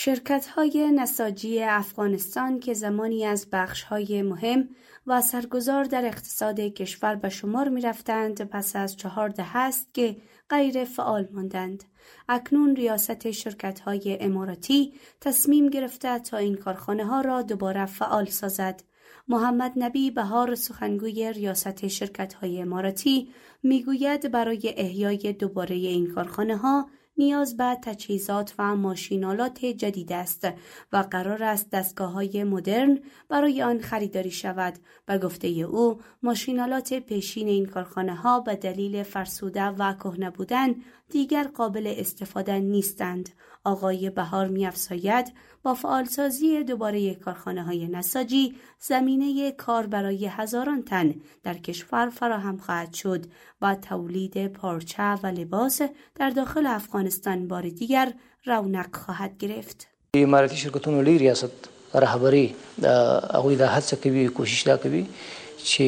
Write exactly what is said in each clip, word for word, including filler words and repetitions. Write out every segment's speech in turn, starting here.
شرکت‌های نساجی افغانستان که زمانی از بخش‌های مهم و اثرگذار در اقتصاد کشور به شمار می‌رفتند پس از چهار دهه است که غیر فعال ماندند. اکنون ریاست شرکت‌های اماراتی تصمیم گرفته تا این کارخانه‌ها را دوباره فعال سازد. محمد نبی بهار سخنگوی ریاست شرکت‌های اماراتی میگوید برای احیای دوباره این کارخانه‌ها نیاز به تجهیزات و ماشینالات جدید است و قرار است دستگاه‌های مدرن برای آن خریداری شود. به گفته او، ماشینالات پیشین این کارخانه‌ها به دلیل فرسوده و کهنه بودن دیگر قابل استفاده نیستند. آقای بهار می‌افزاید با فعالسازی دوباره کارخانه‌های نساجی زمینه کار برای هزاران تن در کشور فراهم خواهد شد و تولید پارچه و لباس در داخل افغانستان بار دیگر رونق خواهد گرفت. اماراتی شرکتونو لی ریاست رهبری هغوی دا هڅه کوي کوشش دا کوي چې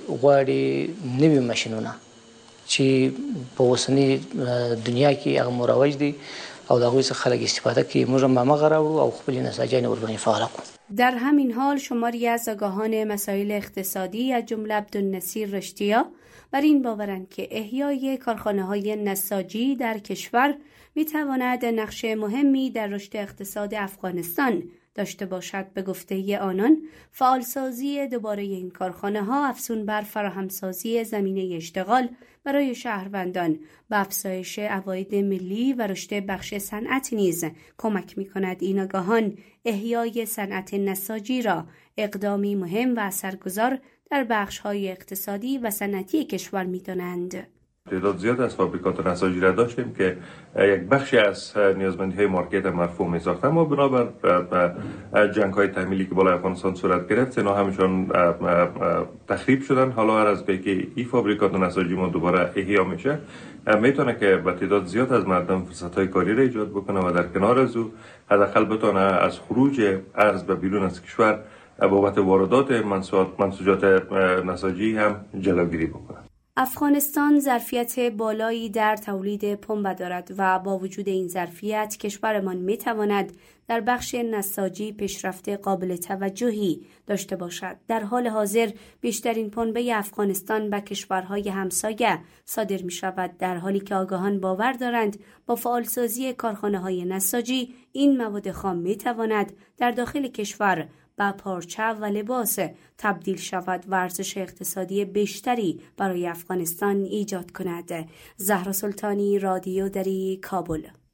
غواړي نوي ماشینونه چې په اوسنۍ دنیا کې هغه مروج دي او د هغوی څخه خلک استفاده کوي. موږ هم هماغه راوړو او خپلې نساجانې ورباندې فعاله کړو. در همین حال شماری از آگاهان مسائل اقتصادی از جمله عبدالنصیر رشتیا بر این باورند که احیای کارخانه‌های نساجی در کشور می‌تواند نقش مهمی در رشد اقتصاد افغانستان داشته باشد. به گفته آنان فعالسازی دوباره این کارخانه‌ها افزون بر فراهمسازی زمینه اشتغال برای شهروندان به افزایش عواید ملی و رشد بخش صنعت نیز کمک می‌کند. این آگاهان احیای صنعت نساجی را اقدامی مهم و اثرگذار در بخش‌های اقتصادی و صنعتی کشور می‌دانند. تعداد زیاد از فابریکات نساجی را داشتیم که یک بخشی از نیازمندی‌های مارکت مرفوع می‌ساخت، اما بنابر جنگ‌های تحمیلی که بالای افغانستان صورت گرفت اینا همشون تخریب شدن. حالا هر از که این فابریکات نساجی ما دوباره احیا میشه میتونه که به تعداد زیاد از مردم فرصت‌های کاری را ایجاد بکنه و در کنار از او حداقل بتونه از خروج ارز به بیرون از کشور بابت واردات منسوجات نساجی هم جلوگیری بکنه. افغانستان ظرفیت بالایی در تولید پنبه دارد و با وجود این ظرفیت کشورمان میتواند در بخش نساجی پیشرفت قابل توجهی داشته باشد. در حال حاضر بیشترین پنبه افغانستان به کشورهای همسایه صادر می شود، در حالی که آگاهان باور دارند با فعالسازی کارخانه‌های نساجی این مواد خام میتواند در داخل کشور با پارچه و لباس تبدیل شود و ارزش اقتصادی بیشتری برای افغانستان ایجاد کند. زهرا سلطانی، رادیو دری، کابل.